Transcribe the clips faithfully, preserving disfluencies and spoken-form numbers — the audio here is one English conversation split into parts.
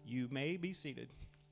You may be seated.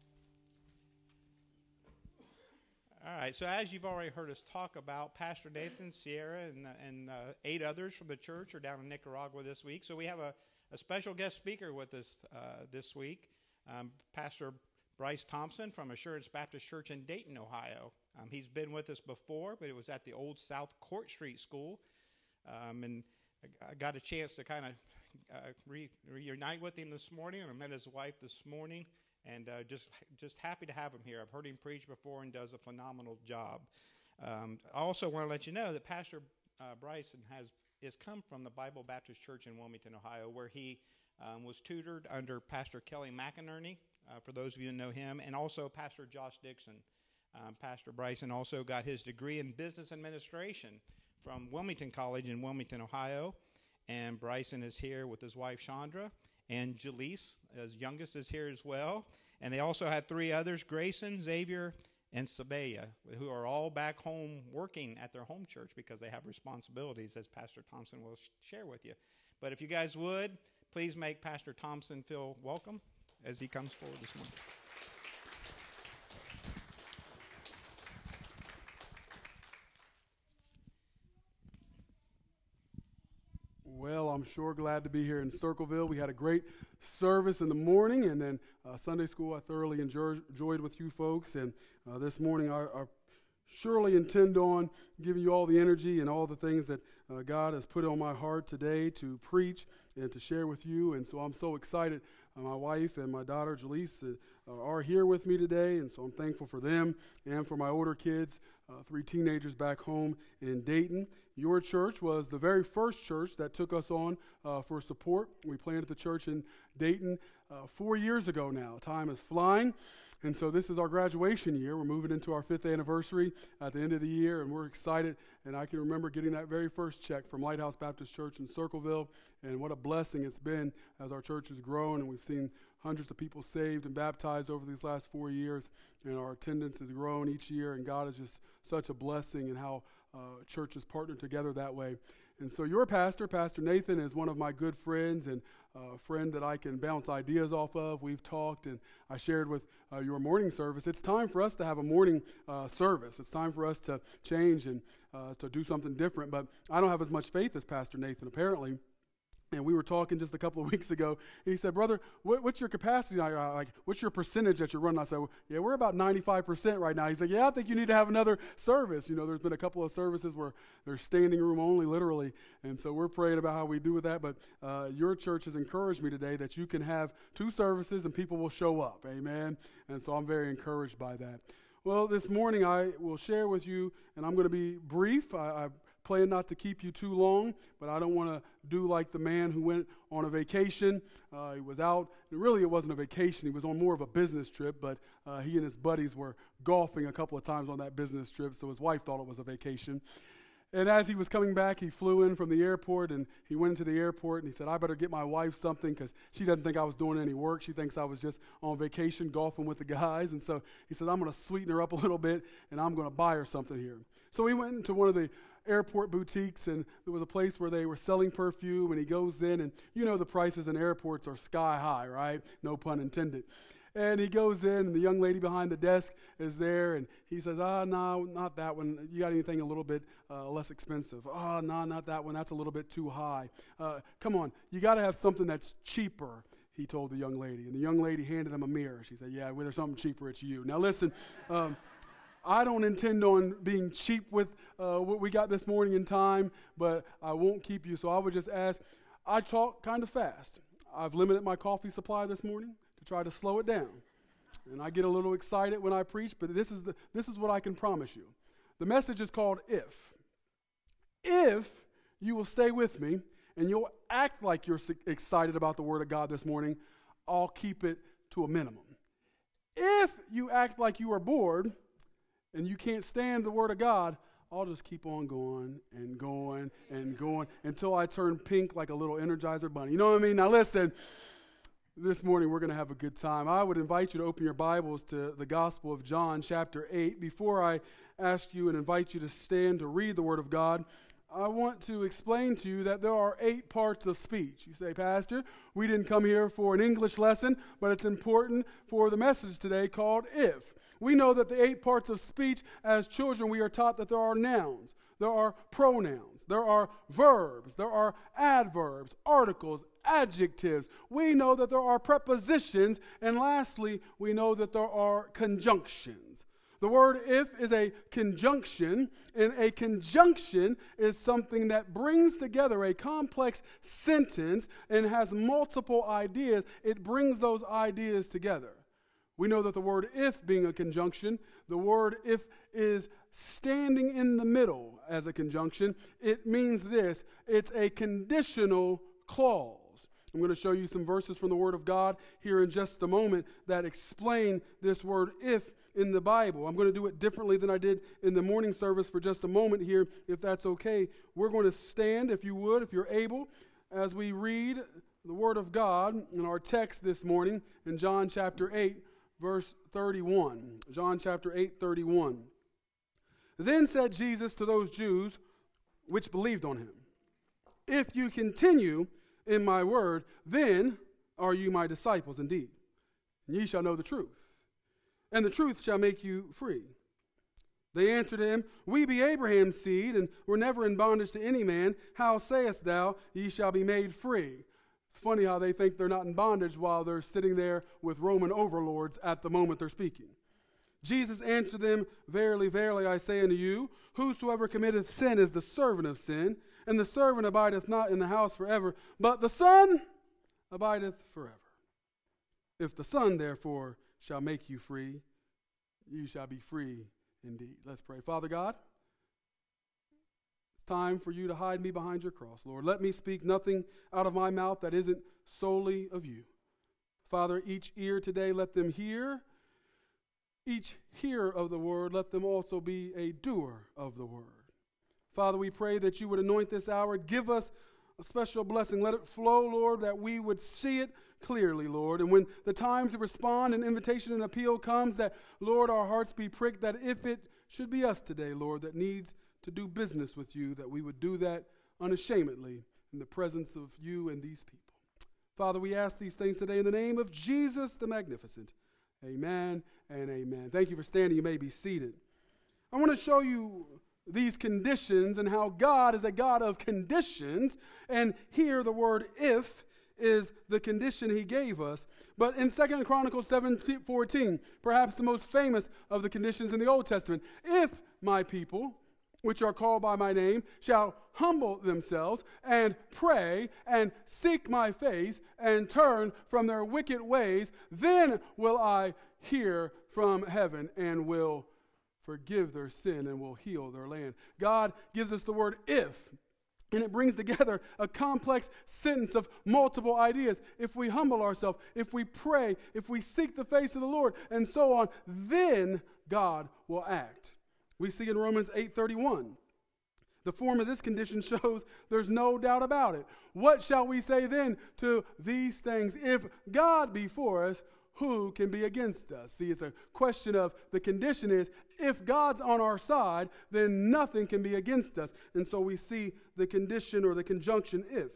All right, so as you've already heard us talk about, Pastor Nathan, Sierra, and, and uh, eight others from the church are down in Nicaragua this week. So we have a, a special guest speaker with us uh, this week, um, Pastor Bryce Thompson from Assurance Baptist Church in Dayton, Ohio. Um, he's been with us before, but it was at the old South Court Street School. Um, and I, I got a chance to kind of uh, re- reunite with him this morning, and I met his wife this morning. And uh, just just happy to have him here. I've heard him preach before and does a phenomenal job. Um, I also want to let you know that Pastor uh, Bryson has is come from the Bible Baptist Church in Wilmington, Ohio, where he um, was tutored under Pastor Kelly McInerney, uh, for those of you who know him, and also Pastor Josh Dixon. Um, Pastor Bryson also got his degree in business administration from Wilmington College in Wilmington, Ohio. And Bryson is here with his wife, Chandra. And Jaleese, his youngest, is here as well. And they also had three others, Grayson, Xavier, and Sabaya, who are all back home working at their home church because they have responsibilities, as Pastor Thompson will sh- share with you. But if you guys would, please make Pastor Thompson feel welcome as he comes forward this morning. Well, I'm sure glad to be here in Circleville. We had a great service in the morning, and then uh, Sunday school I thoroughly enjoyed, enjoyed with you folks. And uh, this morning I, I surely intend on giving you all the energy and all the things that uh, God has put on my heart today to preach and to share with you. And so I'm so excited. Uh, my wife and my daughter, Jaleese, uh, are here with me today, and so I'm thankful for them and for my older kids, uh, three teenagers back home in Dayton. Your church was the very first church that took us on uh, for support. We planted the church in Dayton uh, four years ago now. Time is flying. And so this is our graduation year. We're moving into our fifth anniversary at the end of the year, and we're excited. And I can remember getting that very first check from Lighthouse Baptist Church in Circleville, and what a blessing it's been as our church has grown, and we've seen hundreds of people saved and baptized over these last four years, and our attendance has grown each year, and God is just such a blessing in how uh, churches partner together that way. And so your pastor, Pastor Nathan, is one of my good friends and a friend that I can bounce ideas off of. We've talked, and I shared with uh, your morning service. It's time for us to have a morning uh, service. It's time for us to change and uh, to do something different. But I don't have as much faith as Pastor Nathan, apparently. And we were talking just a couple of weeks ago, and he said, "Brother, what, what's your capacity? Like, what's your percentage that you're running?" I said, well, "Yeah, we're about ninety-five percent right now." He said, "Yeah, I think you need to have another service." You know, there's been a couple of services where there's standing room only, literally, and so we're praying about how we do with that. But uh, your church has encouraged me today that you can have two services and people will show up, amen. And so I'm very encouraged by that. Well, this morning I will share with you, and I'm going to be brief. I, I plan not to keep you too long, but I don't want to do like the man who went on a vacation. Uh, he was out, and really it wasn't a vacation. He was on more of a business trip, but uh, he and his buddies were golfing a couple of times on that business trip, so his wife thought it was a vacation. And as he was coming back, he flew in from the airport, and he went into the airport, and he said, "I better get my wife something because she doesn't think I was doing any work. She thinks I was just on vacation golfing with the guys." And so he said, "I'm going to sweeten her up a little bit, and I'm going to buy her something here." So he went into one of the airport boutiques, and there was a place where they were selling perfume, and he goes in, and you know the prices in airports are sky high, right? No pun intended. And he goes in, and the young lady behind the desk is there, and he says, "Ah, no, not that one. You got anything a little bit uh, less expensive?" "Ah, no, not that one. That's a little bit too high. Uh, come on, you got to have something that's cheaper," he told the young lady. And the young lady handed him a mirror. She said, "Yeah, well, there's something cheaper, it's you." Now listen, um, I don't intend on being cheap with uh, what we got this morning in time, but I won't keep you, so I would just ask, I talk kind of fast. I've limited my coffee supply this morning to try to slow it down. And I get a little excited when I preach, but this is the this is what I can promise you. The message is called If. If you will stay with me and you'll act like you're excited about the Word of God this morning, I'll keep it to a minimum. If you act like you are bored and you can't stand the Word of God, I'll just keep on going and going and going until I turn pink like a little Energizer bunny. You know what I mean? Now listen, this morning we're going to have a good time. I would invite you to open your Bibles to the Gospel of John chapter eight. Before I ask you and invite you to stand to read the Word of God, I want to explain to you that there are eight parts of speech. You say, Pastor, we didn't come here for an English lesson, but it's important for the message today called If. We know that the eight parts of speech, as children, we are taught that there are nouns, there are pronouns, there are verbs, there are adverbs, articles, adjectives. We know that there are prepositions, and lastly, we know that there are conjunctions. The word if is a conjunction, and a conjunction is something that brings together a complex sentence and has multiple ideas. It brings those ideas together. We know that the word if being a conjunction, the word if is standing in the middle as a conjunction. It means this: it's a conditional clause. I'm going to show you some verses from the Word of God here in just a moment that explain this word if in the Bible. I'm going to do it differently than I did in the morning service for just a moment here, if that's okay. We're going to stand, if you would, if you're able, as we read the Word of God in our text this morning in John chapter eight, verse thirty-one. John chapter eight, thirty-one. Then said Jesus to those Jews which believed on him, if you continue in my word, then are you my disciples indeed. And ye shall know the truth, and the truth shall make you free. They answered him, we be Abraham's seed, and were never in bondage to any man. How sayest thou, ye shall be made free? It's funny how they think they're not in bondage while they're sitting there with Roman overlords at the moment they're speaking. Jesus answered them, verily, verily, I say unto you, whosoever committeth sin is the servant of sin, and the servant abideth not in the house forever, but the Son abideth forever. If the Son, therefore, shall make you free, you shall be free indeed. Let's pray. Father God, it's time for you to hide me behind your cross, Lord. Let me speak nothing out of my mouth that isn't solely of you. Father, each ear today, let them hear. Each hearer of the word, let them also be a doer of the word. Father, we pray that you would anoint this hour. Give us a special blessing. Let it flow, Lord, that we would see it clearly, Lord. And when the time to respond and invitation and appeal comes, that, Lord, our hearts be pricked, that if it should be us today, Lord, that needs to do business with you, that we would do that unashamedly in the presence of you and these people. Father, we ask these things today in the name of Jesus the Magnificent. Amen and amen. Thank you for standing. You may be seated. I want to show you these conditions and how God is a God of conditions. And here the word if is the condition he gave us. But in Second Chronicles seven fourteen, perhaps the most famous of the conditions in the Old Testament, if my people, which are called by my name, shall humble themselves and pray and seek my face and turn from their wicked ways, then will I hear from heaven and will forgive their sin and will heal their land. God gives us the word if, and it brings together a complex sentence of multiple ideas. If we humble ourselves, if we pray, if we seek the face of the Lord, and so on, then God will act. We see in Romans eight thirty-one. The form of this condition shows there's no doubt about it. What shall we say then to these things? If God be for us, who can be against us? See, it's a question of the condition is, if God's on our side, then nothing can be against us. And so we see the condition or the conjunction if.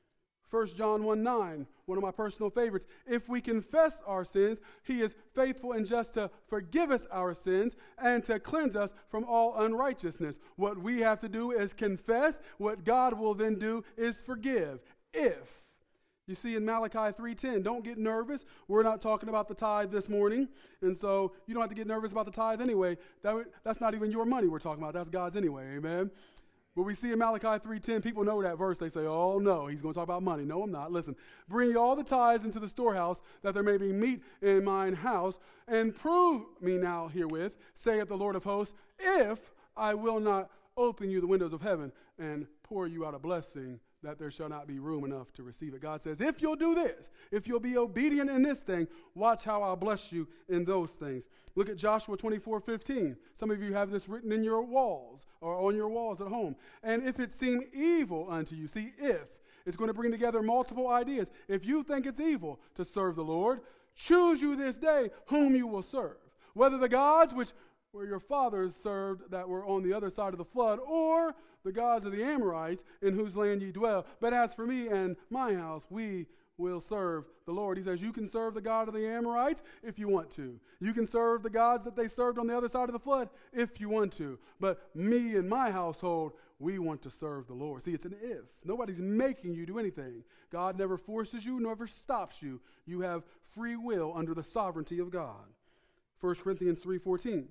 First John one nine, one of my personal favorites. If we confess our sins, he is faithful and just to forgive us our sins and to cleanse us from all unrighteousness. What we have to do is confess. What God will then do is forgive. If. You see in Malachi three ten, don't get nervous. We're not talking about the tithe this morning. And so you don't have to get nervous about the tithe anyway. That, that's not even your money we're talking about. That's God's anyway. Amen. But we see in Malachi three ten, people know that verse. They say, oh, no, he's going to talk about money. No, I'm not. Listen, bring ye all the tithes into the storehouse, that there may be meat in mine house, and prove me now herewith, saith the Lord of hosts, if I will not open you the windows of heaven and pour you out a blessing, that there shall not be room enough to receive it. God says, if you'll do this, if you'll be obedient in this thing, watch how I'll bless you in those things. Look at Joshua twenty-four fifteen. Some of you have this written in your walls or on your walls at home. And if it seem evil unto you, see, if, it's going to bring together multiple ideas. If you think it's evil to serve the Lord, choose you this day whom you will serve. Whether the gods which were your fathers served that were on the other side of the flood, or the gods of the Amorites in whose land ye dwell. But as for me and my house, we will serve the Lord. He says you can serve the God of the Amorites if you want to. You can serve the gods that they served on the other side of the flood if you want to. But me and my household, we want to serve the Lord. See, it's an if. Nobody's making you do anything. God never forces you, never stops you. You have free will under the sovereignty of God. First Corinthians three fourteen.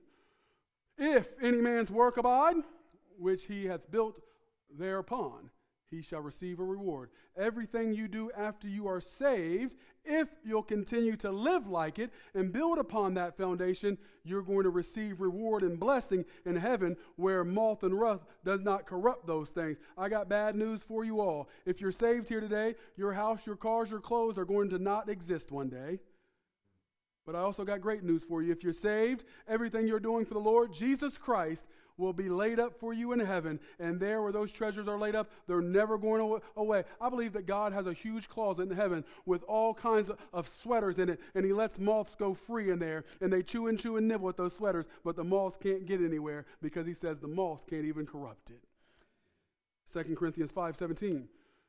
If any man's work abide, which he hath built thereupon, he shall receive a reward. Everything you do after you are saved, if you'll continue to live like it and build upon that foundation, you're going to receive reward and blessing in heaven where moth and rust does not corrupt those things. I got bad news for you all. If you're saved here today, your house, your cars, your clothes are going to not exist one day. But I also got great news for you. If you're saved, everything you're doing for the Lord Jesus Christ will be laid up for you in heaven. And there where those treasures are laid up, they're never going away. I believe that God has a huge closet in heaven with all kinds of sweaters in it. And he lets moths go free in there. And they chew and chew and nibble at those sweaters. But the moths can't get anywhere because he says the moths can't even corrupt it. Second Corinthians five seventeen.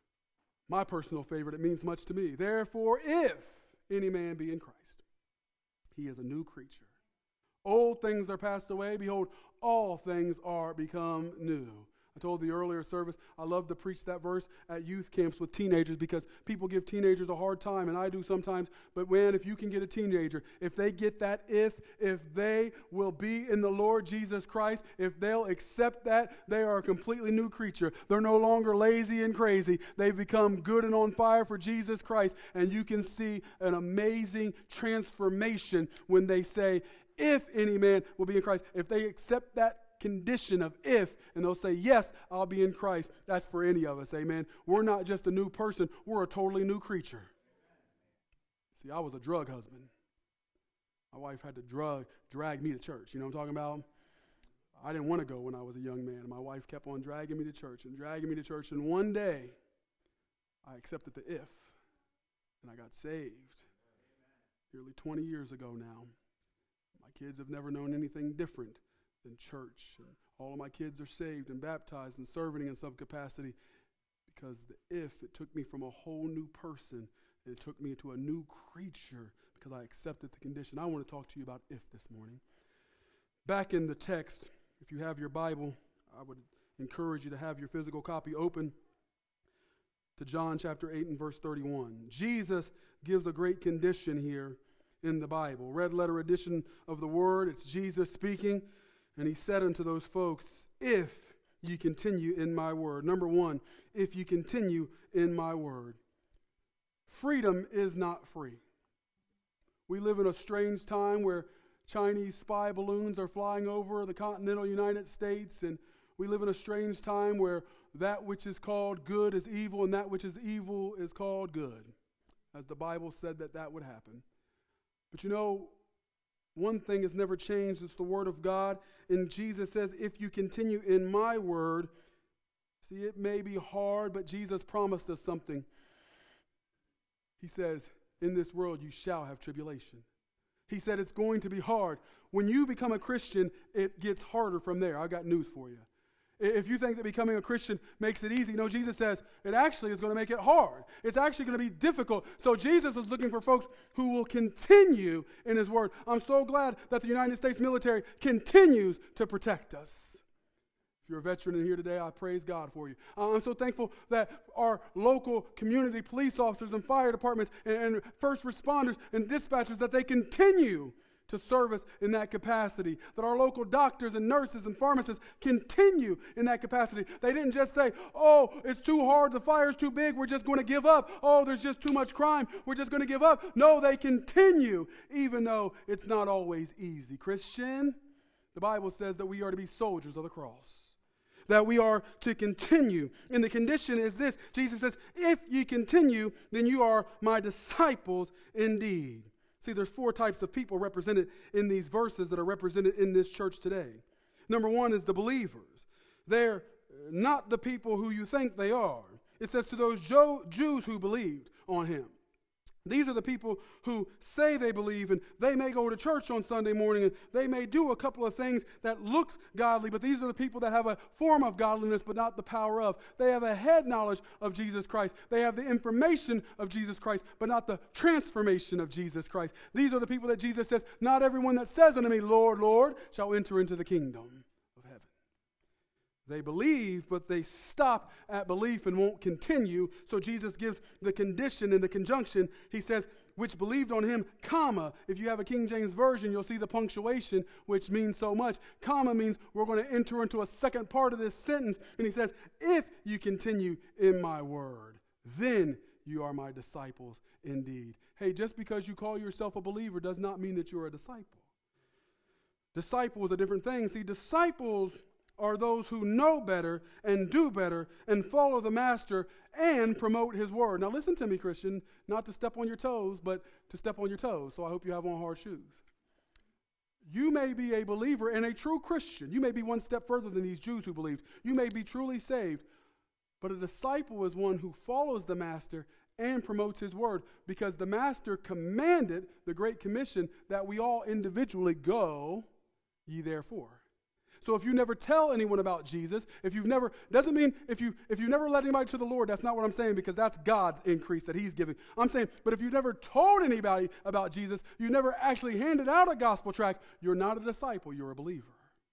My personal favorite, it means much to me. Therefore, if any man be in Christ, he is a new creature. Old things are passed away. Behold, all things are become new. I told the earlier service, I love to preach that verse at youth camps with teenagers because people give teenagers a hard time, and I do sometimes. But man, if you can get a teenager, if they get that if, if they will be in the Lord Jesus Christ, if they'll accept that, they are a completely new creature. They're no longer lazy and crazy. They've become good and on fire for Jesus Christ. And you can see an amazing transformation when they say, if any man will be in Christ. If they accept that condition of if, and they'll say, yes, I'll be in Christ. That's for any of us, amen. We're not just a new person. We're a totally new creature. See, I was a drug husband. My wife had to drug, drag me to church. You know what I'm talking about? I didn't want to go when I was a young man. My wife kept on dragging me to church and dragging me to church. And one day, I accepted the if, and I got saved. Nearly twenty years ago now. My kids have never known anything different than church. And all of my kids are saved and baptized and serving in some capacity because the if, it took me from a whole new person and it took me into a new creature because I accepted the condition. I want to talk to you about if this morning. Back in the text, if you have your Bible, I would encourage you to have your physical copy open to John chapter eight and verse thirty-one. Jesus gives a great condition here in the Bible. Red letter edition of the word, it's Jesus speaking. And he said unto those folks, if you continue in my word. Number one, if you continue in my word. Freedom is not free. We live in a strange time where Chinese spy balloons are flying over the continental United States, and we live in a strange time where that which is called good is evil and that which is evil is called good, as the Bible said that that would happen. But you know, one thing has never changed. It's the word of God. And Jesus says, if you continue in my word, see, it may be hard, but Jesus promised us something. He says, in this world you shall have tribulation. He said it's going to be hard. When you become a Christian, it gets harder from there. I got news for you. If you think that becoming a Christian makes it easy, no, Jesus says it actually is going to make it hard. It's actually going to be difficult. So Jesus is looking for folks who will continue in his word. I'm so glad that the United States military continues to protect us. If you're a veteran in here today, I praise God for you. Uh, I'm so thankful that our local community police officers and fire departments and, and first responders and dispatchers, that they continue to service in that capacity, that our local doctors and nurses and pharmacists continue in that capacity. They didn't just say, oh, it's too hard, the fire's too big, we're just going to give up. Oh, there's just too much crime, we're just going to give up. No, they continue, even though it's not always easy. Christian, the Bible says that we are to be soldiers of the cross, that we are to continue. And the condition is this. Jesus says, if you continue, then you are my disciples indeed. See, there's four types of people represented in these verses that are represented in this church today. Number one is the believers. They're not the people who you think they are. It says to those Jo- Jews who believed on him. These are the people who say they believe, and they may go to church on Sunday morning, and they may do a couple of things that looks godly, but these are the people that have a form of godliness, but not the power of. They have a head knowledge of Jesus Christ. They have the information of Jesus Christ, but not the transformation of Jesus Christ. These are the people that Jesus says, not everyone that says unto me, Lord, Lord, shall enter into the kingdom of heaven. They believe, but they stop at belief and won't continue. So Jesus gives the condition and the conjunction. He says, which believed on him, comma. If you have a King James Version, you'll see the punctuation, which means so much. Comma means we're going to enter into a second part of this sentence. And he says, if you continue in my word, then you are my disciples indeed. Hey, just because you call yourself a believer does not mean that you're a disciple. Disciple is a different thing. See, disciples are those who know better and do better and follow the master and promote his word. Now listen to me, Christian, not to step on your toes, but to step on your toes. So I hope you have on hard shoes. You may be a believer and a true Christian. You may be one step further than these Jews who believed. You may be truly saved. But a disciple is one who follows the master and promotes his word, because the master commanded the Great Commission that we all individually go ye therefore. So if you never tell anyone about Jesus, if you've never, doesn't mean if you if you never led anybody to the Lord, that's not what I'm saying, because that's God's increase that he's giving. I'm saying, but if you've never told anybody about Jesus, you've never actually handed out a gospel tract, you're not a disciple, you're a believer.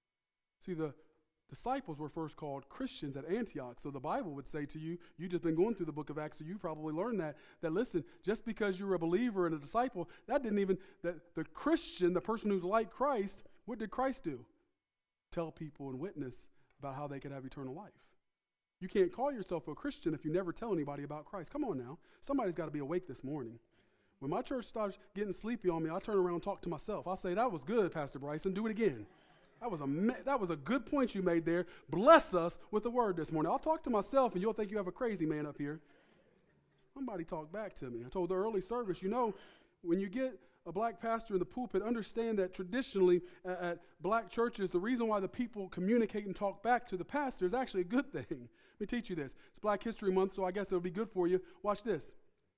See, the disciples were first called Christians at Antioch. So the Bible would say to you, you've just been going through the book of Acts, so you probably learned that, that listen, just because you're a believer and a disciple, that didn't even, that the Christian, the person who's like Christ, what did Christ do? Tell people and witness about how they could have eternal life. You can't call yourself a Christian if you never tell anybody about Christ. Come on now. Somebody's got to be awake this morning. When my church starts getting sleepy on me, I turn around and talk to myself. I say, that was good, Pastor Bryson. Do it again. That was a that was a good point you made there. Bless us with the word this morning. I'll talk to myself, and you'll think you have a crazy man up here. Somebody talk back to me. I told the early service, you know, when you get a black pastor in the pulpit, understand that traditionally at, at black churches, the reason why the people communicate and talk back to the pastor is actually a good thing. Let me teach you this. It's Black History Month, so I guess it'll be good for you. Watch this.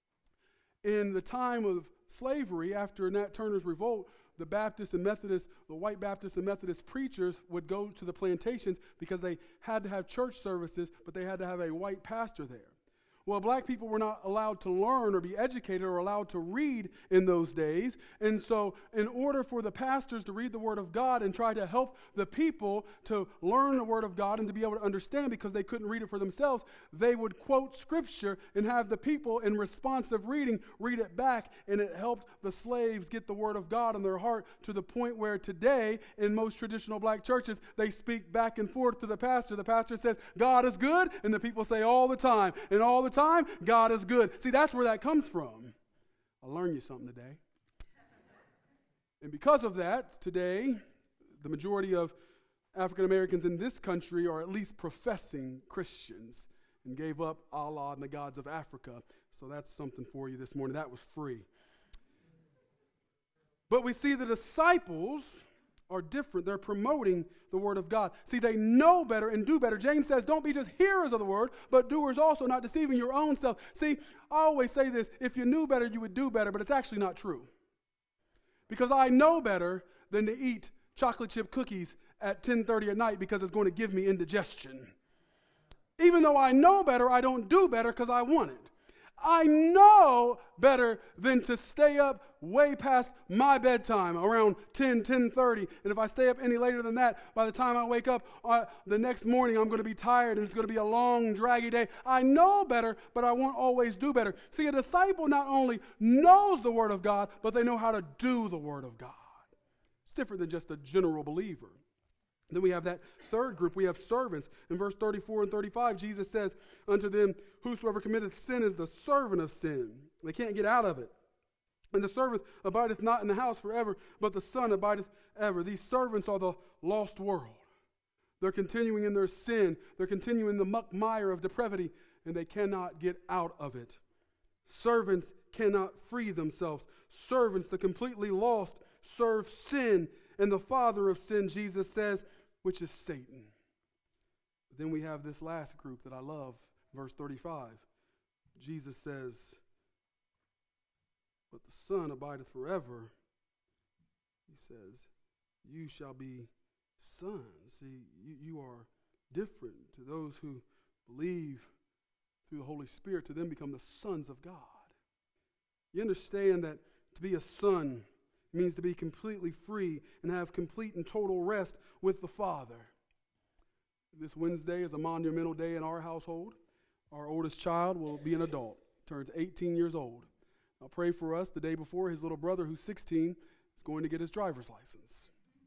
In the time of slavery, after Nat Turner's revolt, the Baptists and Methodists, the white Baptists and Methodist preachers would go to the plantations because they had to have church services, but they had to have a white pastor there. Well, black people were not allowed to learn or be educated or allowed to read in those days. And so in order for the pastors to read the Word of God and try to help the people to learn the Word of God and to be able to understand, because they couldn't read it for themselves, they would quote Scripture and have the people in responsive reading read it back, and it helped the slaves get the Word of God in their heart to the point where today in most traditional black churches, they speak back and forth to the pastor. The pastor says, God is good, and the people say all the time, and all the time, God is good. See, that's where that comes from. I'll learn you something today. And because of that, today, the majority of African Americans in this country are at least professing Christians and gave up Allah and the gods of Africa. So that's something for you this morning. That was free. But we see the disciples are different. They're promoting the word of God. See, they know better and do better. James says, don't be just hearers of the word, but doers also, not deceiving your own self. See, I always say this, if you knew better, you would do better, but it's actually not true. Because I know better than to eat chocolate chip cookies at ten thirty at night because it's going to give me indigestion. Even though I know better, I don't do better because I want it. I know better than to stay up way past my bedtime around ten, ten thirty. And if I stay up any later than that, by the time I wake up uh, the next morning, I'm going to be tired and it's going to be a long, draggy day. I know better, but I won't always do better. See, a disciple not only knows the Word of God, but they know how to do the Word of God. It's different than just a general believer. Then we have that third group. We have servants. In verse thirty-four and thirty-five, Jesus says, unto them, whosoever committeth sin is the servant of sin. They can't get out of it. And the servant abideth not in the house forever, but the Son abideth ever. These servants are the lost world. They're continuing in their sin. They're continuing in the muck mire of depravity, and they cannot get out of it. Servants cannot free themselves. Servants, the completely lost, serve sin, and the father of sin, Jesus says, which is Satan. But then we have this last group that I love, verse thirty-five. Jesus says, but the Son abideth forever, he says, you shall be sons. See, you, you are different to those who believe through the Holy Spirit. To them become the sons of God. You understand that to be a son means to be completely free and have complete and total rest with the Father. This Wednesday is a monumental day in our household. Our oldest child will be an adult, turns eighteen years old. I'll pray for us. The day before, his little brother, who's sixteen, is going to get his driver's license.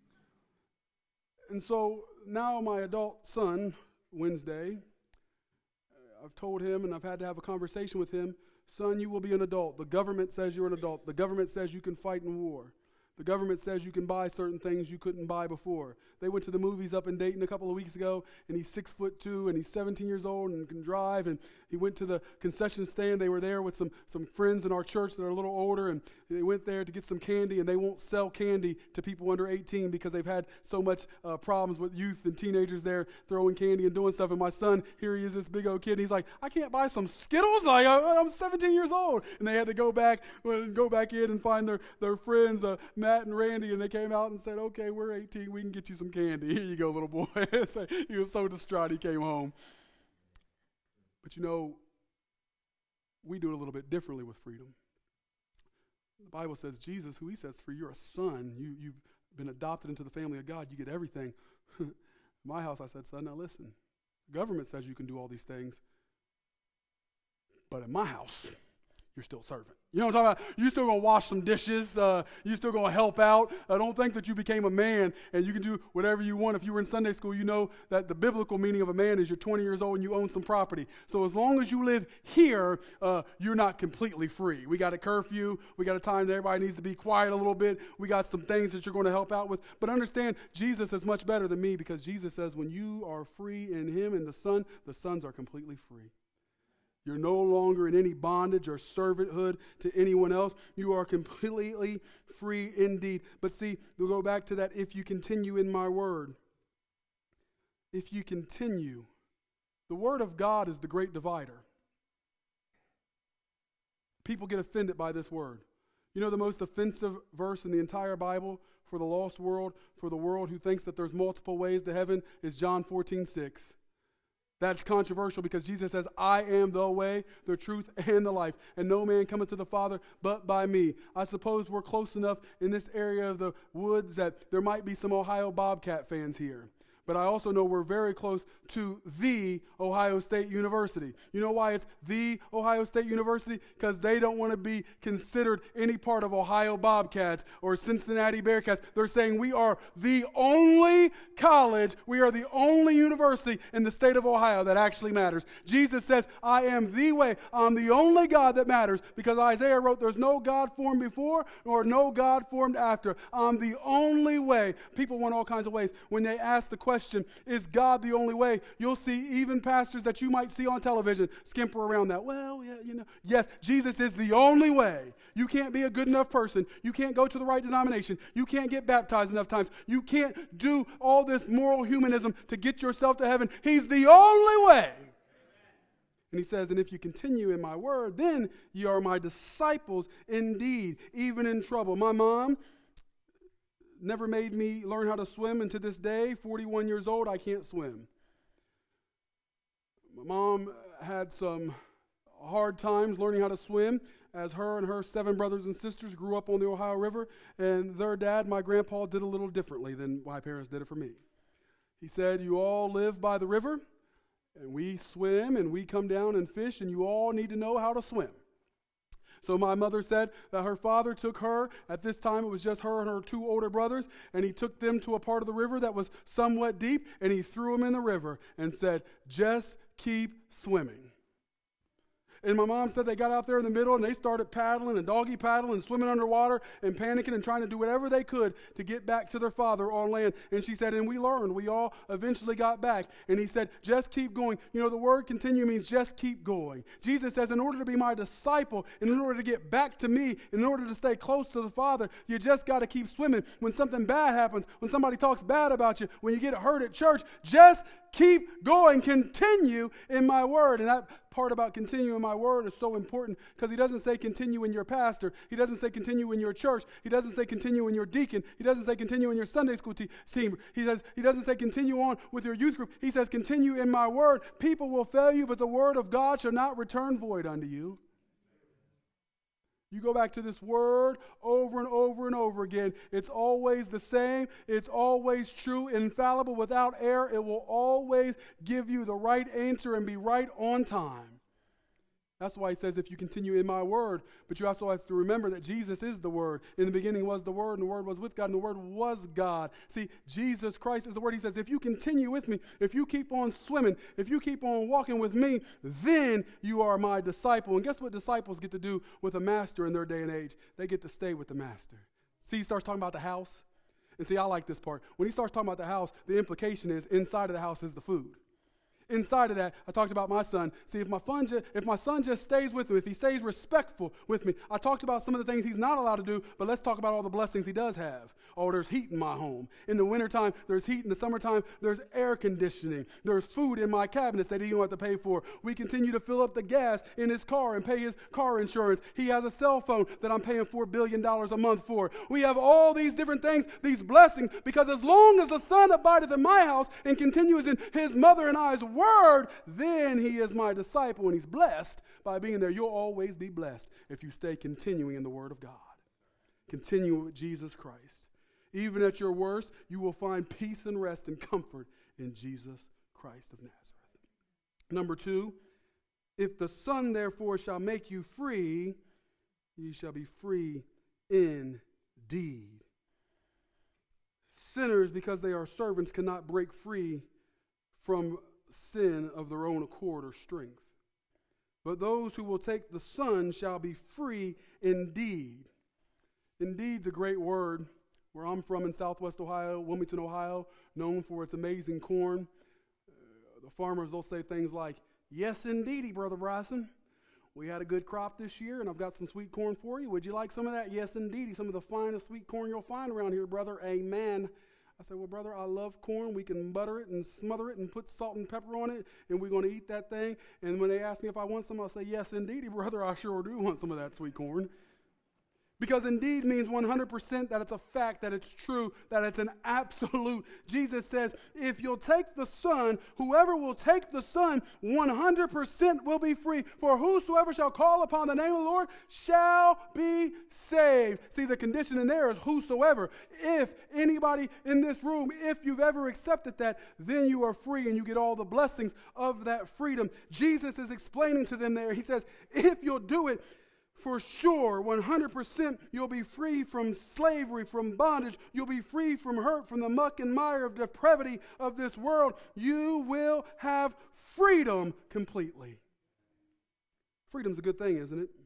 And so now my adult son, Wednesday, I've told him and I've had to have a conversation with him, son, you will be an adult. The government says you're an adult. The government says you can fight in war. The government says you can buy certain things you couldn't buy before. They went to the movies up in Dayton a couple of weeks ago, and he's six foot two, and he's seventeen years old and can drive. And he went to the concession stand. They were there with some, some friends in our church that are a little older, and they went there to get some candy, and they won't sell candy to people under eighteen because they've had so much uh, problems with youth and teenagers there throwing candy and doing stuff. And my son, here he is, this big old kid, and he's like, I can't buy some Skittles? Like, I'm seventeen years old. And they had to go back go back in and find their, their friends, uh, Matt and Randy, and they came out and said, okay, we're eighteen, we can get you some candy. Here you go, little boy. So he was so distraught he came home. But you know, we do it a little bit differently with freedom. The Bible says Jesus, who he sets free, you're a son. You, you've been adopted into the family of God. You get everything. In my house, I said, son, now listen. The government says you can do all these things. But in my house, you're still servant. You know what I'm talking about? You're still going to wash some dishes. Uh, you're still going to help out. I don't think that you became a man and you can do whatever you want. If you were in Sunday school, you know that the biblical meaning of a man is you're twenty years old and you own some property. So as long as you live here, uh, you're not completely free. We got a curfew. We got a time that everybody needs to be quiet a little bit. We got some things that you're going to help out with. But understand, Jesus is much better than me because Jesus says when you are free in him and the Son, the sons are completely free. You're no longer in any bondage or servanthood to anyone else. You are completely free indeed. But see, we'll go back to that, if you continue in my word. If you continue. The word of God is the great divider. People get offended by this word. You know the most offensive verse in the entire Bible for the lost world, for the world who thinks that there's multiple ways to heaven, is John fourteen six. That's controversial because Jesus says, I am the way, the truth, and the life, and no man cometh to the Father but by me. I suppose we're close enough in this area of the woods that there might be some Ohio Bobcat fans here. But I also know we're very close to the Ohio State University. You know why it's the Ohio State University? Because they don't want to be considered any part of Ohio Bobcats or Cincinnati Bearcats. They're saying we are the only college, we are the only university in the state of Ohio that actually matters. Jesus says, I am the way. I'm the only God that matters because Isaiah wrote, there's no God formed before nor no God formed after. I'm the only way. People want all kinds of ways. When they ask the question, Question, is God the only way? You'll see even pastors that you might see on television skimper around that. Well, yeah, you know. Yes, Jesus is the only way. You can't be a good enough person. You can't go to the right denomination. You can't get baptized enough times. You can't do all this moral humanism to get yourself to heaven. He's the only way. And he says, and if you continue in my word, then you are my disciples indeed, even in trouble. My mom never made me learn how to swim, and to this day, forty-one years old, I can't swim. My mom had some hard times learning how to swim as her and her seven brothers and sisters grew up on the Ohio River, and their dad, my grandpa, did a little differently than my parents did it for me. He said, you all live by the river, and we swim, and we come down and fish, and you all need to know how to swim. So my mother said that her father took her, at this time it was just her and her two older brothers, and he took them to a part of the river that was somewhat deep, and he threw them in the river and said, just keep swimming. And my mom said they got out there in the middle and they started paddling and doggy paddling and swimming underwater and panicking and trying to do whatever they could to get back to their father on land. And she said, and we learned. We all eventually got back. And he said, just keep going. You know, the word continue means just keep going. Jesus says, in order to be my disciple, and in order to get back to me, and in order to stay close to the Father, you just got to keep swimming. When something bad happens, when somebody talks bad about you, when you get hurt at church, just keep going. Continue in my word. And that part about continue in my word is so important because he doesn't say continue in your pastor. He doesn't say continue in your church. He doesn't say continue in your deacon. He doesn't say continue in your Sunday school te- team. He says he doesn't say continue on with your youth group. He says continue in my word. People will fail you, but the word of God shall not return void unto you. You go back to this word over and over and over again. It's always the same. It's always true, infallible, without error. It will always give you the right answer and be right on time. That's why he says, if you continue in my word, but you also have to remember that Jesus is the word. In the beginning was the word, and the word was with God, and the word was God. See, Jesus Christ is the word. He says, if you continue with me, if you keep on swimming, if you keep on walking with me, then you are my disciple. And guess what disciples get to do with a master in their day and age? They get to stay with the master. See, he starts talking about the house. And see, I like this part. When he starts talking about the house, the implication is inside of the house is the food. Inside of that, I talked about my son. See, if my, fun ju- if my son just stays with me, if he stays respectful with me, I talked about some of the things he's not allowed to do, but let's talk about all the blessings he does have. Oh, there's heat in my home. In the wintertime, there's heat. In the summertime, there's air conditioning. There's food in my cabinets that he don't have to pay for. We continue to fill up the gas in his car and pay his car insurance. He has a cell phone that I'm paying four billion dollars a month for. We have all these different things, these blessings, because as long as the son abideth in my house and continues in his mother and I's word, then he is my disciple, and he's blessed by being there. You'll always be blessed if you stay continuing in the word of God. Continue with Jesus Christ. Even at your worst, you will find peace and rest and comfort in Jesus Christ of Nazareth. Number two, if the Son therefore shall make you free, ye shall be free indeed. Sinners, because they are servants, cannot break free from sin of their own accord or strength. But those who will take the Son shall be free indeed. Indeed's a great word. Where I'm from in Southwest Ohio, Wilmington, Ohio, known for its amazing corn. Uh, the farmers, they'll say things like, yes, indeedy, Brother Bryson. We had a good crop this year, and I've got some sweet corn for you. Would you like some of that? Yes, indeedy. Some of the finest sweet corn you'll find around here, brother. Amen. I said, well, brother, I love corn. We can butter it and smother it and put salt and pepper on it, and we're going to eat that thing. And when they ask me if I want some, I'll say, yes, indeedy, brother. I sure do want some of that sweet corn. Because indeed means one hundred percent that it's a fact, that it's true, that it's an absolute. Jesus says, if you'll take the Son, whoever will take the Son, one hundred percent will be free. For whosoever shall call upon the name of the Lord shall be saved. See, the condition in there is whosoever. If anybody in this room, if you've ever accepted that, then you are free and you get all the blessings of that freedom. Jesus is explaining to them there. He says, if you'll do it, for sure, one hundred percent, you'll be free from slavery, from bondage. You'll be free from hurt, from the muck and mire of depravity of this world. You will have freedom completely. Freedom's a good thing, isn't it?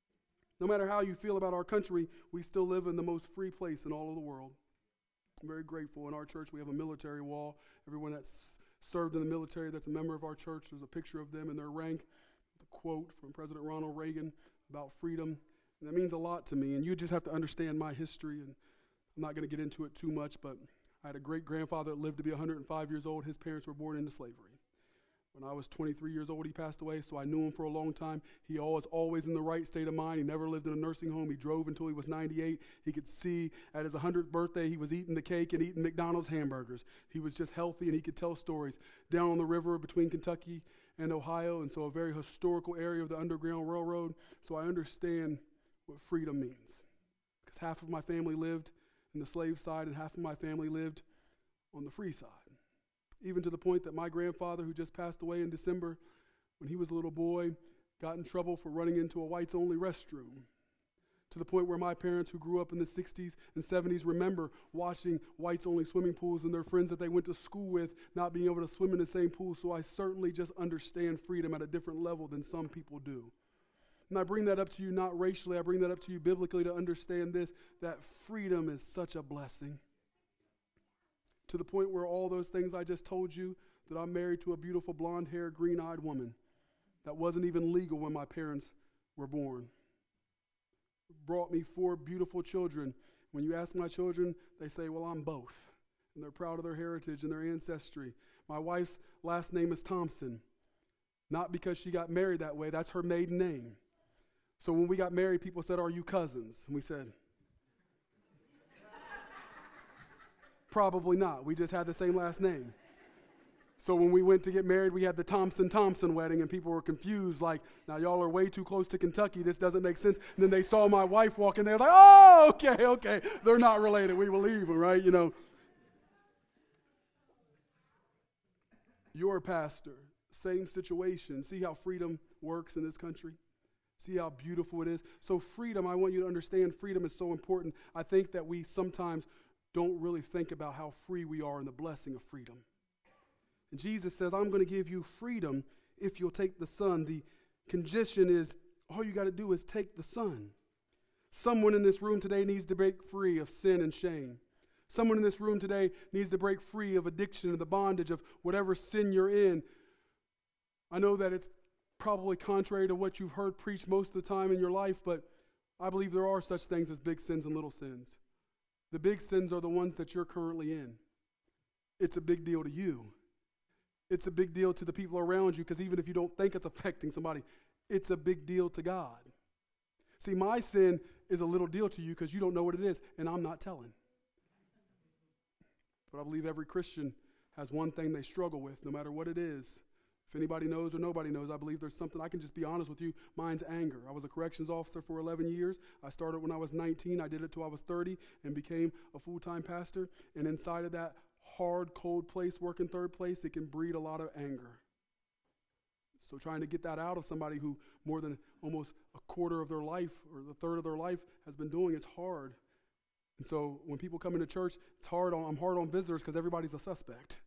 No matter how you feel about our country, we still live in the most free place in all of the world. I'm very grateful. In our church, we have a military wall. Everyone that's served in the military that's a member of our church, there's a picture of them and their rank. The quote from President Ronald Reagan about freedom, and that means a lot to me, and you just have to understand my history, and I'm not going to get into it too much, but I had a great-grandfather that lived to be one hundred five years old. His parents were born into slavery. When I was twenty-three years old, he passed away, so I knew him for a long time. He was always in the right state of mind. He never lived in a nursing home. He drove until he was ninety-eight. He could see at his one hundredth birthday, he was eating the cake and eating McDonald's hamburgers. He was just healthy, and he could tell stories down on the river between Kentucky and Ohio, and so a very historical area of the Underground Railroad. So I understand what freedom means. Because half of my family lived in the slave side and half of my family lived on the free side. Even to the point that my grandfather, who just passed away in December, when he was a little boy, got in trouble for running into a whites-only restroom. To the point where my parents, who grew up in the sixties and seventies, remember watching whites-only swimming pools and their friends that they went to school with not being able to swim in the same pool. So I certainly just understand freedom at a different level than some people do. And I bring that up to you not racially, I bring that up to you biblically to understand this, that freedom is such a blessing. To the point where all those things I just told you, that I'm married to a beautiful blonde-haired, green-eyed woman that wasn't even legal when my parents were born. Brought me four beautiful children. When you ask my children, they say, well, I'm both. And they're proud of their heritage and their ancestry. My wife's last name is Thompson. Not because she got married that way. That's her maiden name. So when we got married, people said, "Are you cousins?" And we said, "Probably not. We just had the same last name." So when we went to get married, we had the Thompson-Thompson wedding, and people were confused, like, "Now y'all are way too close to Kentucky. This doesn't make sense." And then they saw my wife walking there, like, "Oh, okay, okay. They're not related. We believe them," right? You know. Your pastor, same situation. See how freedom works in this country? See how beautiful it is? So freedom, I want you to understand, freedom is so important. I think that we sometimes don't really think about how free we are in the blessing of freedom. And Jesus says, "I'm going to give you freedom if you'll take the Son." The condition is, all you got to do is take the Son. Someone in this room today needs to break free of sin and shame. Someone in this room today needs to break free of addiction and the bondage of whatever sin you're in. I know that it's probably contrary to what you've heard preached most of the time in your life, but I believe there are such things as big sins and little sins. The big sins are the ones that you're currently in. It's a big deal to you. It's a big deal to the people around you, because even if you don't think it's affecting somebody, it's a big deal to God. See, my sin is a little deal to you because you don't know what it is, and I'm not telling. But I believe every Christian has one thing they struggle with, no matter what it is. If anybody knows or nobody knows, I believe there's something. I can just be honest with you. Mine's anger. I was a corrections officer for eleven years. I started when I was nineteen. I did it till I was thirty and became a full-time pastor. And inside of that hard, cold place, working third place, it can breed a lot of anger. So trying to get that out of somebody who more than almost a quarter of their life or the third of their life has been doing, it's hard. And so when people come into church, it's hard on, I'm hard on visitors because everybody's a suspect.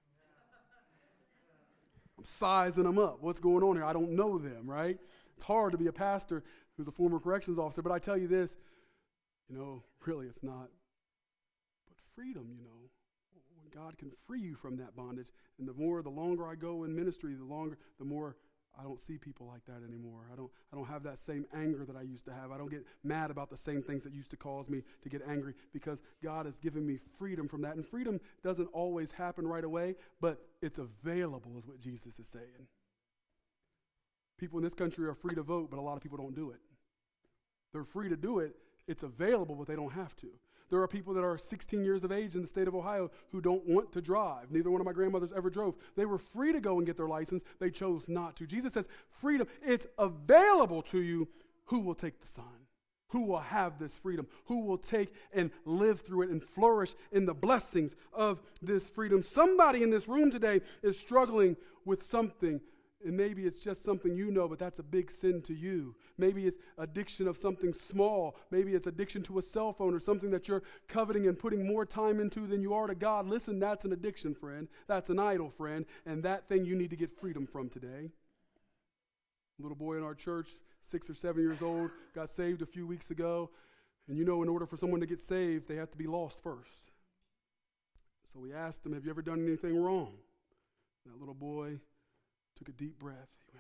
I'm sizing them up. What's going on here? I don't know them, right? It's hard to be a pastor who's a former corrections officer, but I tell you this, you know, really it's not. But freedom, you know, when God can free you from that bondage, and the more, the longer I go in ministry, the longer, the more I don't see people like that anymore. I don't I don't have that same anger that I used to have. I don't get mad about the same things that used to cause me to get angry, because God has given me freedom from that. And freedom doesn't always happen right away, but it's available is what Jesus is saying. People in this country are free to vote, but a lot of people don't do it. They're free to do it. It's available, but they don't have to. There are people that are sixteen years of age in the state of Ohio who don't want to drive. Neither one of my grandmothers ever drove. They were free to go and get their license. They chose not to. Jesus says, freedom, it's available to you. Who will take the Son? Who will have this freedom? Who will take and live through it and flourish in the blessings of this freedom? Somebody in this room today is struggling with something. And maybe it's just something you know, but that's a big sin to you. Maybe it's addiction of something small. Maybe it's addiction to a cell phone or something that you're coveting and putting more time into than you are to God. Listen, that's an addiction, friend. That's an idol, friend. And that thing you need to get freedom from today. A little boy in our church, six or seven years old, got saved a few weeks ago. And you know, in order for someone to get saved, they have to be lost first. So we asked him, have you ever done anything wrong? That little boy took a deep breath. He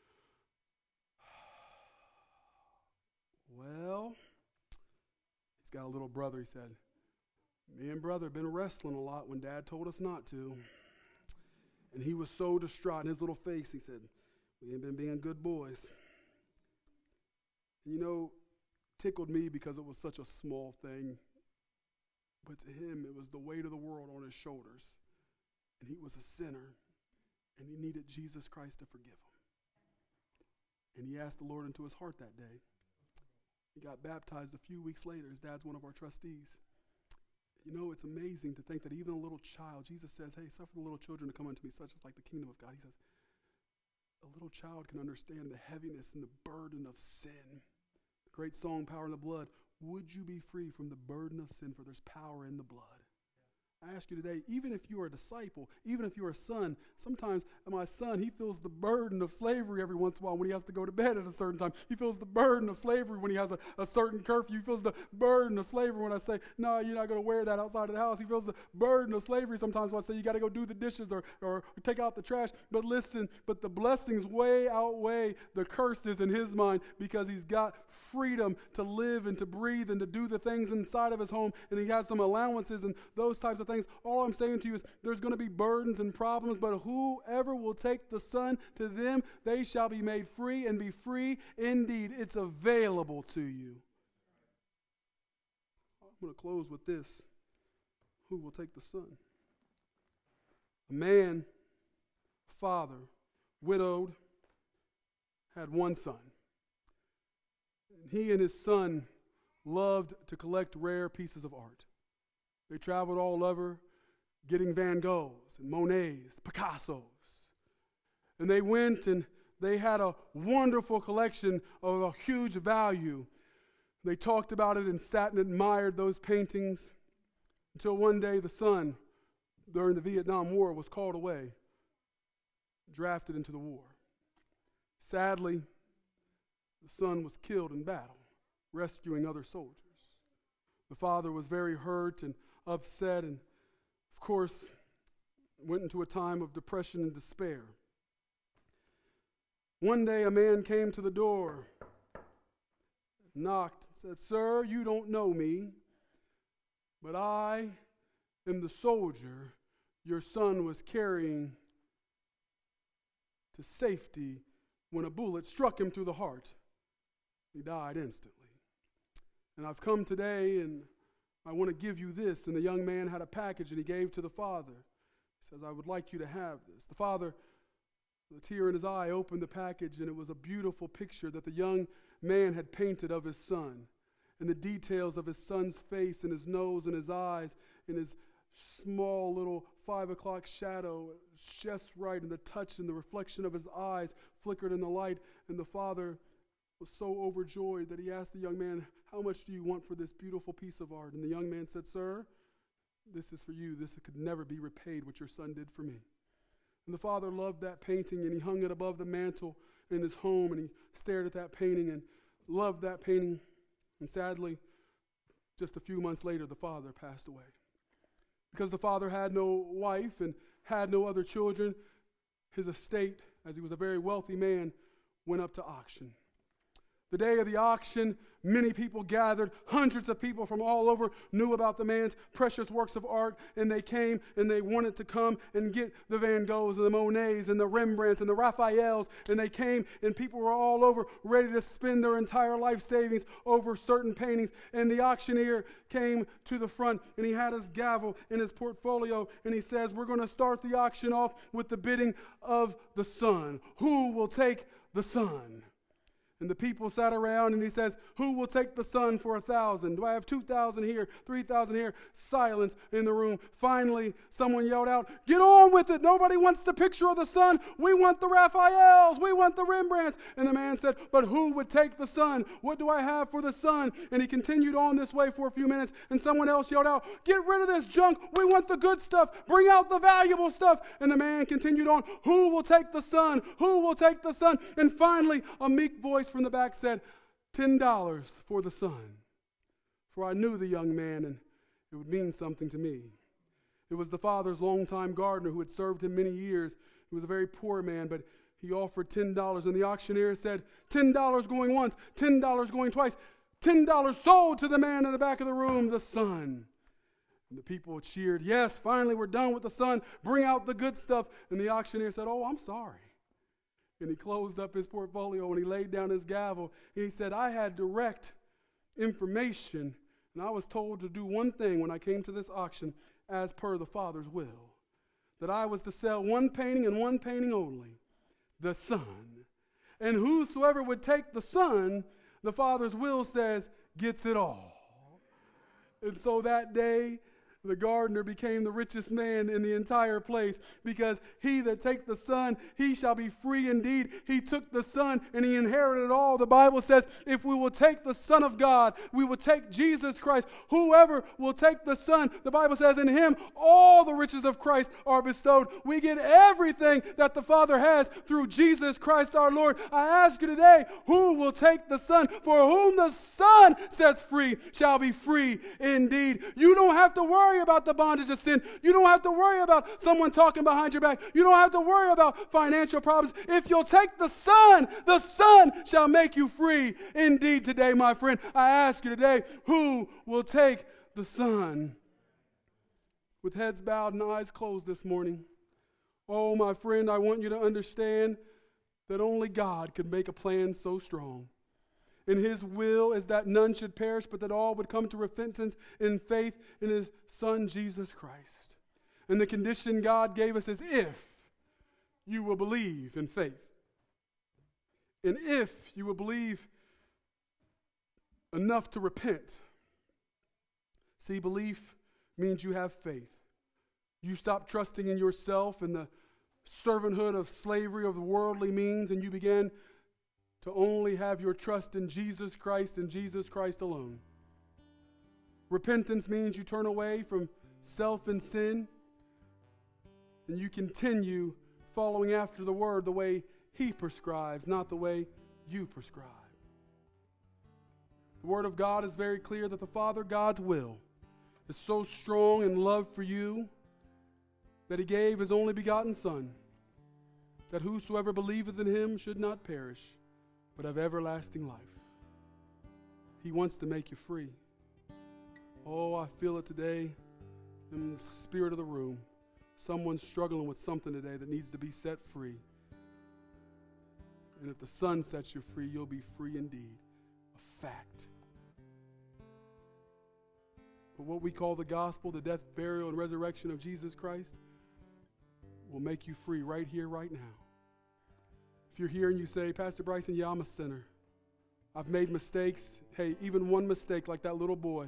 went, well, he's got a little brother. He said, me and brother have been wrestling a lot when Dad told us not to. And he was so distraught in his little face. He said, we ain't been being good boys. And you know, tickled me because it was such a small thing. But to him, it was the weight of the world on his shoulders. And he was a sinner. And he needed Jesus Christ to forgive him. And he asked the Lord into his heart that day. He got baptized a few weeks later. His dad's one of our trustees. You know, it's amazing to think that even a little child, Jesus says, hey, suffer the little children to come unto me, such as like the kingdom of God. He says, a little child can understand the heaviness and the burden of sin. The great song, Power in the Blood. Would you be free from the burden of sin, for there's power in the blood. I ask you today, even if you are a disciple, even if you're a son, sometimes my son, he feels the burden of slavery every once in a while when he has to go to bed at a certain time. He feels the burden of slavery when he has a, a certain curfew. He feels the burden of slavery when I say, no, you're not going to wear that outside of the house. He feels the burden of slavery sometimes when I say, you got to go do the dishes or, or, or take out the trash. But listen, but the blessings way outweigh the curses in his mind, because he's got freedom to live and to breathe and to do the things inside of his home, and he has some allowances and those types of things. things. All I'm saying to you is there's going to be burdens and problems, but whoever will take the Son, to them they shall be made free and be free indeed. It's available to you. I'm going to close with this. Who will take the Son? A man, father, widowed, had one son. He and his son loved to collect rare pieces of art. They traveled all over getting Van Goghs and Monets, Picassos. And they went and they had a wonderful collection of a huge value. They talked about it and sat and admired those paintings until one day the son, during the Vietnam War, was called away, drafted into the war. Sadly, the son was killed in battle, rescuing other soldiers. The father was very hurt and upset and, of course, went into a time of depression and despair. One day a man came to the door, knocked, and said, "Sir, you don't know me, but I am the soldier your son was carrying to safety when a bullet struck him through the heart. He died instantly. And I've come today and I want to give you this." And the young man had a package and he gave to the father. He says, "I would like you to have this." The father, with a tear in his eye, opened the package, and it was a beautiful picture that the young man had painted of his son. And the details of his son's face and his nose and his eyes and his small little five o'clock shadow, just right, and the touch and the reflection of his eyes flickered in the light. And the father was so overjoyed that he asked the young man, "How much do you want for this beautiful piece of art?" And the young man said, "Sir, this is for you. This could never be repaid what your son did for me." And the father loved that painting, and he hung it above the mantle in his home, and he stared at that painting and loved that painting. And sadly, just a few months later, the father passed away. Because the father had no wife and had no other children, his estate, as he was a very wealthy man, went up to auction. The day of the auction, many people gathered. Hundreds of people from all over knew about the man's precious works of art, and they came and they wanted to come and get the Van Goghs and the Monets and the Rembrandts and the Raphaels, and they came, and people were all over ready to spend their entire life savings over certain paintings. And the auctioneer came to the front, and he had his gavel in his portfolio, and he says, "We're going to start the auction off with the bidding of the son. Who will take the son?" And the people sat around, and he says, "Who will take the son for a thousand? Do I have two thousand here, three thousand here?" Silence in the room. Finally, someone yelled out, "Get on with it. Nobody wants the picture of the son. We want the Raphaels. We want the Rembrandts." And the man said, "But who would take the son? What do I have for the son?" And he continued on this way for a few minutes, and someone else yelled out, "Get rid of this junk. We want the good stuff. Bring out the valuable stuff." And the man continued on, "Who will take the son? Who will take the son?" And finally, a meek voice from the back said, ten dollars for the son. For I knew the young man, and it would mean something to me. It was the father's longtime gardener who had served him many years. He was a very poor man, but he offered ten dollars, and the auctioneer said, ten dollars going once, ten dollars going twice, ten dollars sold to the man in the back of the room, the son. And the people cheered, "Yes, finally we're done with the son. Bring out the good stuff." And the auctioneer said, "Oh, I'm sorry." And he closed up his portfolio and he laid down his gavel. And he said, "I had direct information, and I was told to do one thing when I came to this auction as per the Father's will, that I was to sell one painting and one painting only, the Son. And whosoever would take the Son, the Father's will says, gets it all." And so that day, the gardener became the richest man in the entire place, because he that take the son, he shall be free indeed. He took the son and he inherited it all. The Bible says if we will take the Son of God, we will take Jesus Christ. Whoever will take the Son, the Bible says in him all the riches of Christ are bestowed. We get everything that the Father has through Jesus Christ our Lord. I ask you today, who will take the Son? For whom the Son sets free shall be free indeed. You don't have to worry about the bondage of sin. You don't have to worry about someone talking behind your back. You don't have to worry about financial problems. If you'll take the Son, the Son shall make you free indeed today, my friend. I ask you today, who will take the Son? with heads bowed and eyes closed this morning. Oh, my friend, I want you to understand that only God could make a plan so strong. And his will is that none should perish, but that all would come to repentance in faith in his Son, Jesus Christ. And the condition God gave us is if you will believe in faith. And if you will believe enough to repent. See, belief means you have faith. You stop trusting in yourself and the servanthood of slavery of the worldly means, and you begin to only have your trust in Jesus Christ and Jesus Christ alone. Repentance means you turn away from self and sin, and you continue following after the word the way he prescribes, not the way you prescribe. The word of God is very clear that the Father God's will is so strong in love for you that he gave his only begotten Son, that whosoever believeth in him should not perish, but have everlasting life. He wants to make you free. Oh, I feel it today in the spirit of the room. Someone's struggling with something today that needs to be set free. And if the Son sets you free, you'll be free indeed. A fact. But what we call the gospel, the death, burial, and resurrection of Jesus Christ, will make you free right here, right now. If you're here and you say, Pastor Bryson, yeah, I'm a sinner. I've made mistakes. Hey, even one mistake like that little boy,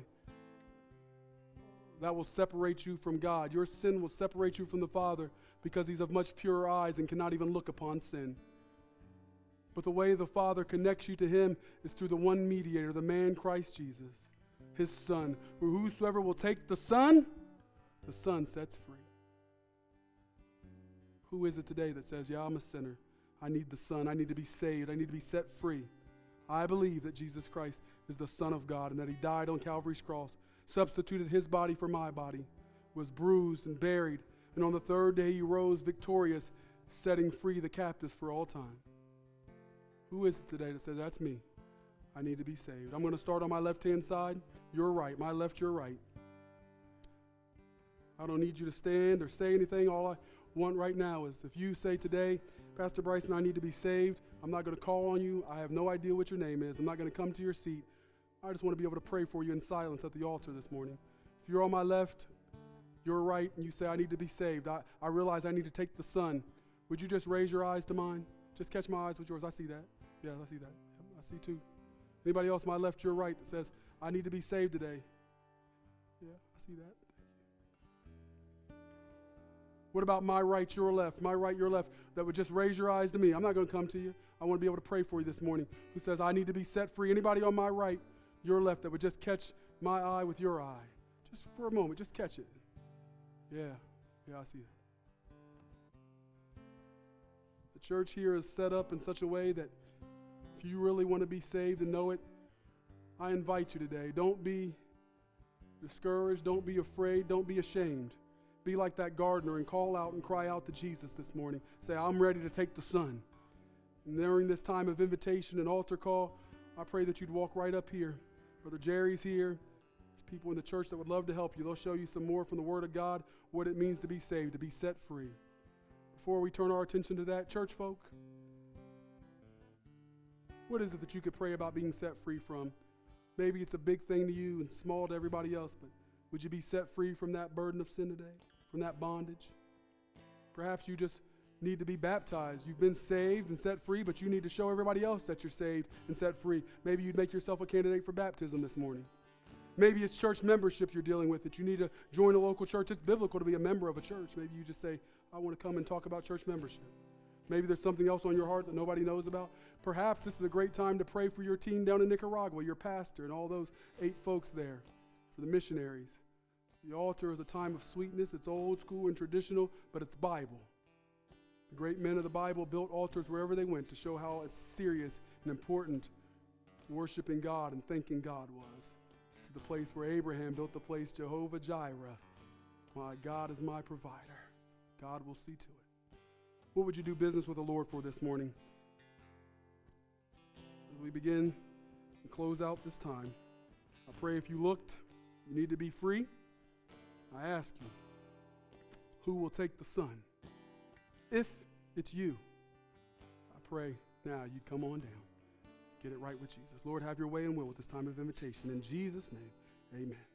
that will separate you from God. Your sin will separate you from the Father because he's of much purer eyes and cannot even look upon sin. But the way the Father connects you to him is through the one mediator, the man Christ Jesus, his Son. For whosoever will take the Son, the Son sets free. Who is it today that says, yeah, I'm a sinner. I need the Son. I need to be saved. I need to be set free. I believe that Jesus Christ is the Son of God and that he died on Calvary's cross, substituted his body for my body, was bruised and buried, and on the third day he rose victorious, setting free the captives for all time. Who is it today that says, that's me. I need to be saved. I'm going to start on my left-hand side. You're right. My left, you're right. I don't need you to stand or say anything. All I want right now is if you say today, Pastor Bryson, I need to be saved. I'm not going to call on you. I have no idea what your name is. I'm not going to come to your seat. I just want to be able to pray for you in silence at the altar this morning. If you're on my left, you're right, and you say, I need to be saved. I, I realize I need to take the Son. Would you just raise your eyes to mine? Just catch my eyes with yours. I see that. Yeah, I see that. I see two. Anybody else, my left, your right, that says, I need to be saved today? Yeah, I see that. What about my right, your left? My right, your left, that would just raise your eyes to me. I'm not going to come to you. I want to be able to pray for you this morning. Who says, I need to be set free? Anybody on my right, your left, that would just catch my eye with your eye? Just for a moment, just catch it. Yeah, yeah, I see that. The church here is set up in such a way that if you really want to be saved and know it, I invite you today. Don't be discouraged. Don't be afraid. Don't be ashamed. Be like that gardener and call out and cry out to Jesus this morning. Say, I'm ready to take the Son. And during this time of invitation and altar call, I pray that you'd walk right up here. Brother Jerry's here. There's people in the church that would love to help you. They'll show you some more from the Word of God, what it means to be saved, to be set free. Before we turn our attention to that, church folk, what is it that you could pray about being set free from? Maybe it's a big thing to you and small to everybody else, but would you be set free from that burden of sin today, from that bondage? Perhaps you just need to be baptized. You've been saved and set free, but you need to show everybody else that you're saved and set free. Maybe you'd make yourself a candidate for baptism this morning. Maybe it's church membership you're dealing with, that you need to join a local church. It's biblical to be a member of a church. Maybe you just say, I want to come and talk about church membership. Maybe there's something else on your heart that nobody knows about. Perhaps this is a great time to pray for your team down in Nicaragua, your pastor, and all those eight folks there, for the missionaries. The altar is a time of sweetness. It's old school and traditional, but it's Bible. The great men of the Bible built altars wherever they went to show how it's serious and important worshiping God and thanking God was. To the place where Abraham built the place Jehovah Jireh. My God is my provider. God will see to it. What would you do business with the Lord for this morning? As we begin and close out this time, I pray if you looked, you need to be free. I ask you, who will take the Son. If it's you, I pray now you come on down. Get it right with Jesus. Lord, have your way and will with this time of invitation. In Jesus' name, amen.